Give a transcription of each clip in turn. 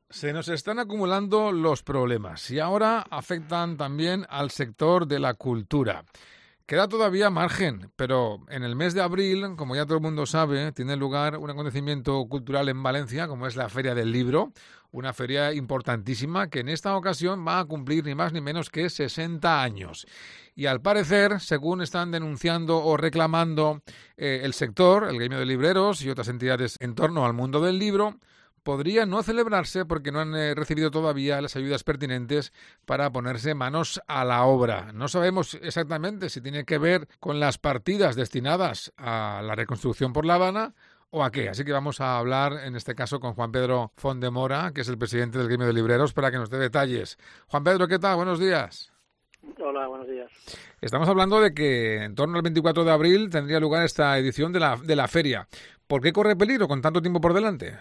Se nos están acumulando los problemas y ahora afectan también al sector de la cultura. Queda todavía margen, pero en el mes de abril, como ya todo el mundo sabe, tiene lugar un acontecimiento cultural en Valencia, como es la Feria del Libro, una feria importantísima que en esta ocasión va a cumplir ni más ni menos que 60 años. Y al parecer, según están denunciando o reclamando el sector, el gremio de libreros y otras entidades en torno al mundo del libro, podría no celebrarse porque no han recibido todavía las ayudas pertinentes para ponerse manos a la obra. No sabemos exactamente si tiene que ver con las partidas destinadas a la reconstrucción por La Habana o a qué. Así que vamos a hablar en este caso con Juan Pedro Fondemora, que es el presidente del gremio de libreros, para que nos dé detalles. Juan Pedro, ¿qué tal? Buenos días. Hola, buenos días. Estamos hablando de que en torno al 24 de abril tendría lugar esta edición de la feria. ¿Por qué corre peligro con tanto tiempo por delante?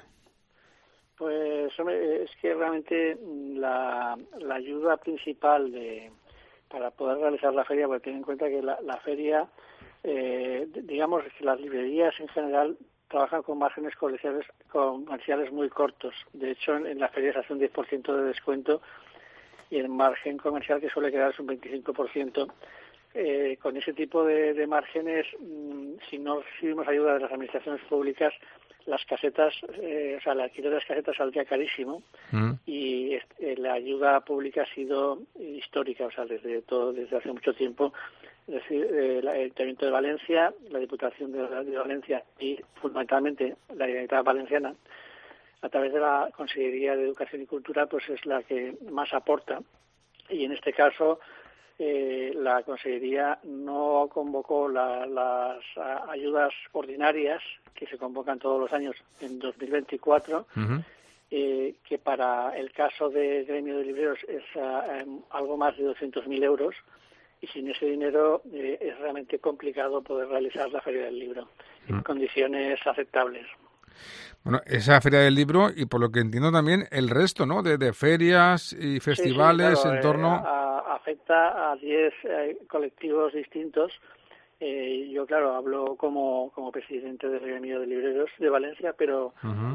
Pues hombre, es que realmente la ayuda principal para poder realizar la feria, porque ten en cuenta que la feria, digamos que las librerías en general trabajan con márgenes comerciales muy cortos. De hecho, en la feria se hace un 10% de descuento y el margen comercial que suele quedar es un 25%. Con ese tipo de márgenes, si no recibimos ayuda de las administraciones públicas, las casetas, el alquiler de las casetas saldría carísimo y la ayuda pública ha sido histórica, desde hace mucho tiempo. Es decir, el Ayuntamiento de Valencia, la Diputación de Valencia y fundamentalmente la Generalitat Valenciana, a través de la Consejería de Educación y Cultura, pues es la que más aporta. Y en este caso, la Consejería no convocó las ayudas ordinarias que se convocan todos los años en 2024, que para el caso del gremio de libreros es algo más de 200.000 euros, y sin ese dinero es realmente complicado poder realizar la Feria del Libro en condiciones aceptables. Bueno, esa Feria del Libro y por lo que entiendo también el resto, ¿no?, de ferias y festivales, sí, claro, en torno... afecta a 10 colectivos distintos. Yo, claro, hablo como presidente del gremio de libreros de Valencia, pero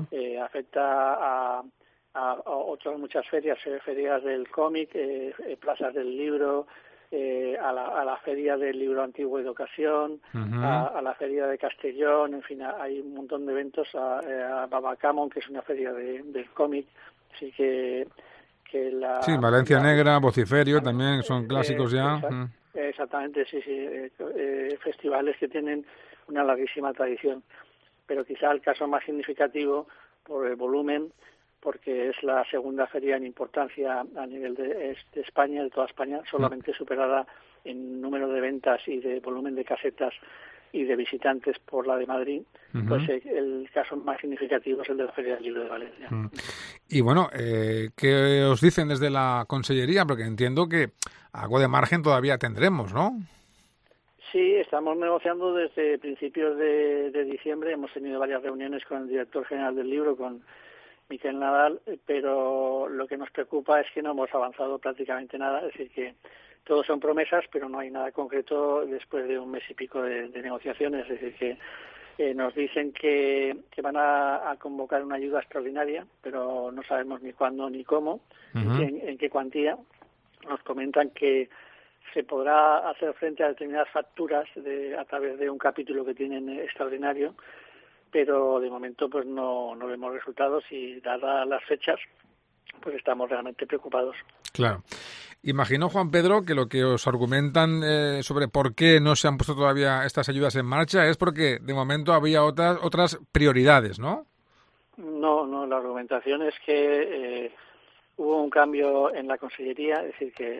afecta a otras muchas ferias, ferias del cómic, plazas del libro, a la Feria del Libro Antiguo y de Ocasión, a la Feria de Castellón, en fin, hay un montón de eventos, a Babacamon, que es una feria del cómic, así que Sí, Valencia Negra, Vociferio, también son clásicos ya. Exactamente, sí, festivales que tienen una larguísima tradición, pero quizá el caso más significativo por el volumen, porque es la segunda feria en importancia a nivel de España, de toda España, solamente superada en número de ventas y de volumen de casetas y de visitantes por la de Madrid, pues el caso más significativo es el de la Feria del Libro de Valencia. Y bueno, ¿qué os dicen desde la Consellería? Porque entiendo que algo de margen todavía tendremos, ¿no? Sí, estamos negociando desde principios de diciembre. Hemos tenido varias reuniones con el director general del libro, con Miquel Nadal, pero lo que nos preocupa es que no hemos avanzado prácticamente nada. Es decir, que todos son promesas, pero no hay nada concreto después de un mes y pico de negociaciones. Es decir, que nos dicen que van a convocar una ayuda extraordinaria, pero no sabemos ni cuándo ni cómo, en qué cuantía. Nos comentan que se podrá hacer frente a determinadas facturas a través de un capítulo que tienen extraordinario, pero de momento pues no vemos resultados y dadas las fechas pues estamos realmente preocupados. Claro. Imagino, Juan Pedro, que lo que os argumentan sobre por qué no se han puesto todavía estas ayudas en marcha es porque de momento había otras prioridades, ¿no? No, la argumentación es que hubo un cambio en la Consellería, es decir, que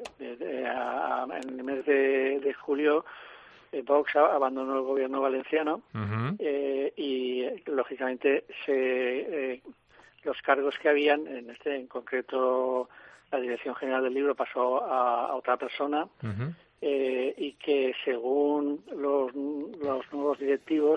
en el mes de julio Vox abandonó el gobierno valenciano y lógicamente los cargos que habían, en concreto la Dirección General del Libro pasó a otra persona y que según los nuevos directivos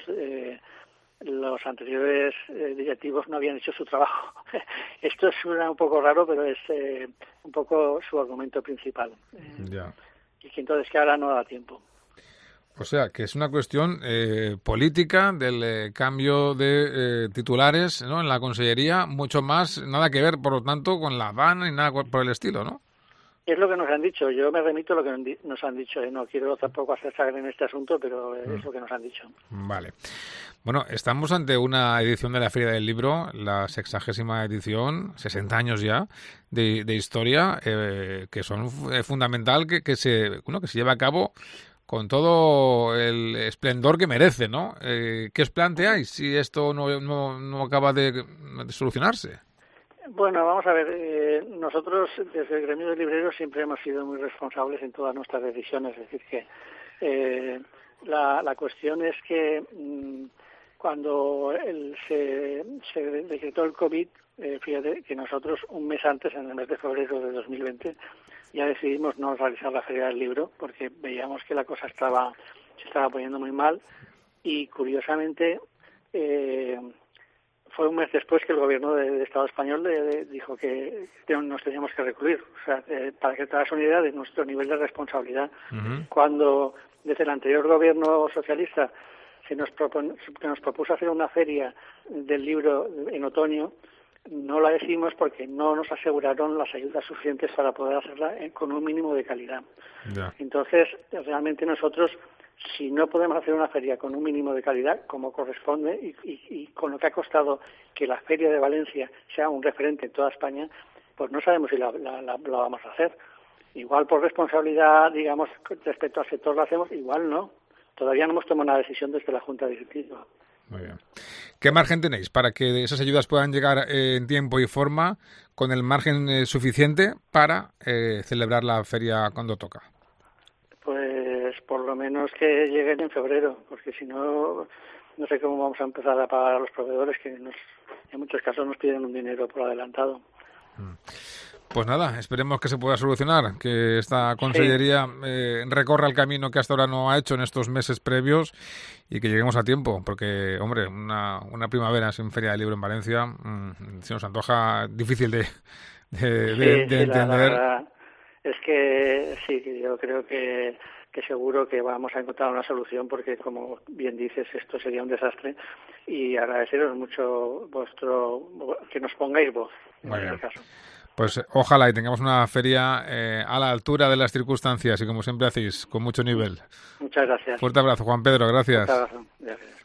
los anteriores directivos no habían hecho su trabajo. Esto suena un poco raro, pero es un poco su argumento principal. Y que entonces que ahora no da tiempo. O sea, que es una cuestión política del cambio de titulares, ¿no?, en la Consellería, mucho más, nada que ver, por lo tanto, con la Habana ni nada por el estilo, ¿no? Es lo que nos han dicho. Yo me remito a lo que nos han dicho. No quiero tampoco hacer sangre en este asunto, pero es lo que nos han dicho. Vale. Bueno, estamos ante una edición de la Feria del Libro, la 60ª edición, 60 años ya de historia, que son fundamental que se lleve a cabo con todo el esplendor que merece, ¿no? ¿Qué os planteáis si esto no acaba de solucionarse? Bueno, vamos a ver, nosotros desde el gremio de libreros siempre hemos sido muy responsables en todas nuestras decisiones, es decir que la cuestión es que cuando se decretó el COVID, fíjate que nosotros un mes antes, en el mes de febrero de 2020, ya decidimos no realizar la Feria del Libro porque veíamos que la cosa se estaba poniendo muy mal y curiosamente fue un mes después que el gobierno del Estado español dijo que nos teníamos que recluir. O sea, para que te hagas una idea de nuestro nivel de responsabilidad. Cuando desde el anterior gobierno socialista se nos propuso hacer una feria del libro en otoño, no la hicimos porque no nos aseguraron las ayudas suficientes para poder hacerla con un mínimo de calidad. Yeah. Entonces, realmente nosotros, si no podemos hacer una feria con un mínimo de calidad, como corresponde, y con lo que ha costado que la Feria de Valencia sea un referente en toda España, pues no sabemos si la vamos a hacer. Igual por responsabilidad, digamos, respecto al sector lo hacemos, igual no. Todavía no hemos tomado una decisión desde la Junta Directiva. Muy bien. ¿Qué margen tenéis para que esas ayudas puedan llegar en tiempo y forma, con el margen suficiente para celebrar la feria cuando toca? Pues por lo menos que lleguen en febrero, porque si no, no sé cómo vamos a empezar a pagar a los proveedores, que en muchos casos nos piden un dinero por adelantado. Pues nada, esperemos que se pueda solucionar, que esta consellería recorra el camino que hasta ahora no ha hecho en estos meses previos y que lleguemos a tiempo, porque, hombre, una primavera sin Feria del Libro en Valencia se nos antoja difícil de entender. La verdad es que sí, que yo creo que seguro que vamos a encontrar una solución, porque, como bien dices, esto sería un desastre, y agradeceros mucho que nos pongáis voz en este caso. Pues ojalá y tengamos una feria a la altura de las circunstancias y, como siempre hacéis, con mucho nivel. Muchas gracias. Fuerte abrazo, Juan Pedro, gracias. Fuerte abrazo. Gracias.